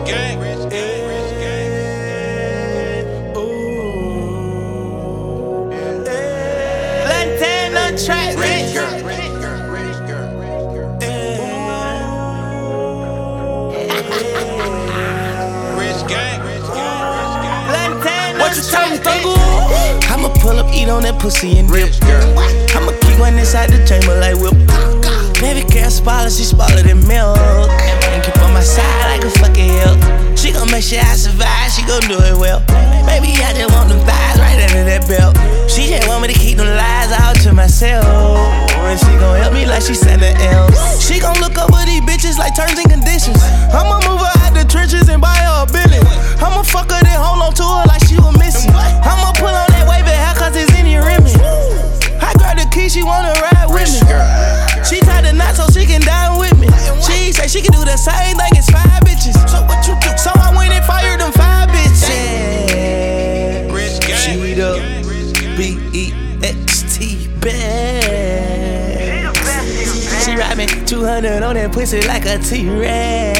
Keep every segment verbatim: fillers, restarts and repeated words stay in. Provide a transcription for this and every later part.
gang, rich gang, rich gang. Ooh, yeah. Plantain on track, Rich girl, rich girl, rich girl, rich girl. Rich gang, rich gang, rich gang. Plantain What you tell me, Thuggle? I'ma pull up, eat on that pussy and dip. Rich girl. I'ma keep one inside the chamber like whip. Baby girl spoiler, she spoiler than milk. And keep on my side like a fucking help. She gon' make sure I survive, she gon' do it well. Baby, I just want them thighs right under that belt. She just want me to keep them lies all to myself. And she gon' help me like she Santa else. She gon' look over these bitches like terms and conditions. I'ma move her out the trenches and buy her a billion. I'ma fuck her then hold on to her like she was missing. I'ma pull on that wavy hair cause it's in your rimming. I grab the key, she wanna ride with me. She tied the knot so she can die with me. She say she can do the same thing as five bitches. So what you do? So I went and fired them five bitches. Rich gang, She rich the gang, rich gang. B E X T best. She ride me two hundred on that pussy like a T-Rex.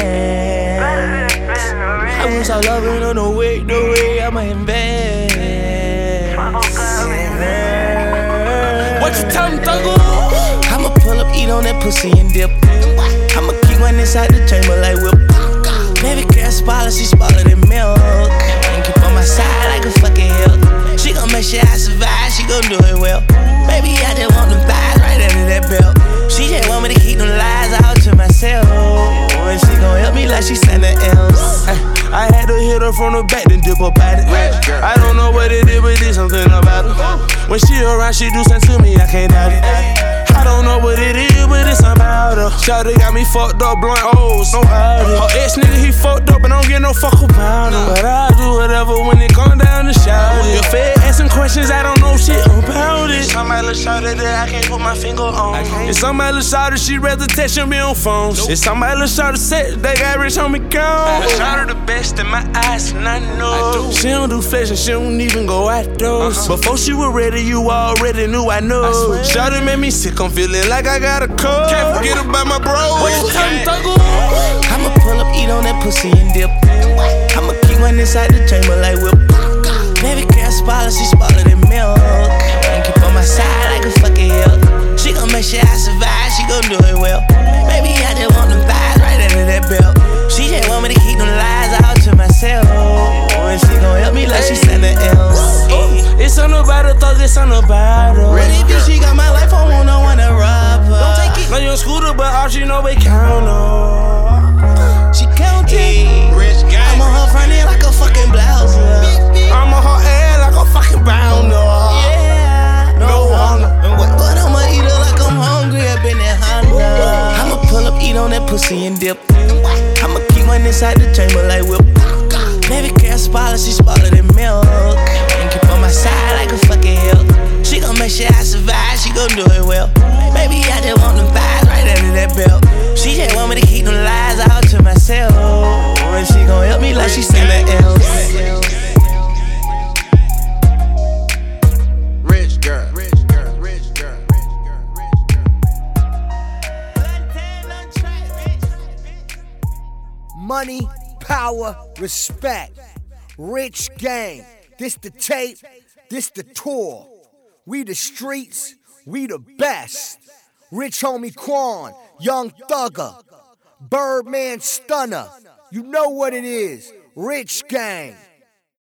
I was all over, no, no way, no way, I'ma invest. What you tell me, Thuggle? I'ma pull up, eat on that pussy and dip. I'ma keep one inside the chamber like whip. Baby girl spoiler, she spoiler than milk. And keep on my side like a fucking help. She gon' make sure I survive, she gon' do it well. Baby, I just want them thighs right under that belt. She just want me to keep them lies all to myself. And she gon' help me like she Santa else. I had to hit her from the back, then dip up at it. I don't know what it is, but there's something about her. When she around, she do something to me, I can't doubt it. I don't know what it is, but it's about her. Shawty got me fucked up, blunt O's, no howdy. Her ex nigga, he fucked up, and I don't get no fuck about him. But I'll do whatever when it come down to shouty. If they asking questions, I don't know shit about it. Somebody look shawty that I can't put my finger on. If somebody look shawty, she rather text me on phones. If somebody look shawty set, they got rich on me gone. Shawty the best in my eyes, and I know. She don't do flesh and she don't even go outdoors. Uh-huh. Before she was ready, you already knew I know. Shawty made me sick, I'm feeling like I got a cold. Can't forget about my bro. What you tell me, Thuggle? I'ma pull up, eat on that pussy and dip. I'ma keep one inside the chamber like whip. Baby girl spoiler, she spoiler than milk. And keep on my side like a fucking help. She gon' make sure I survive, she gon' do it well. Baby, I just want them thighs right under that belt. She just want me to keep them lies all to myself. And she gon' help me like she Santa else. It's on about a thug, it's on about her. Really bitch, she got my life, I want no one to rob her. Don't take it. Now you on scooter, but all she know we count on. She counting. Rich gang. I'm on her front end like a fucking blouse. I'm on her head like a fucking bounder. Yeah, No wonder. but I'ma eat her like I'm hungry up in that Honda. I'ma pull up, eat on that pussy and dip. I'ma keep one inside the chamber like whip. Baby girl spoiler, she spoiler than milk. And keep on my side like a fucking help. She gon' make sure I survive, she gon' do it well. Baby, I just want them thighs right under that belt. She just want me to keep them lies all to myself. And she gon' help me like she Santa else. Rich girl, rich girl, rich girl, rich girl, rich girl. Money, power, respect. Rich gang. This the tape, this the tour. We the streets, we the best. Rich homie Quan, Young Thugger, Birdman Stunner. You know what it is. Rich gang.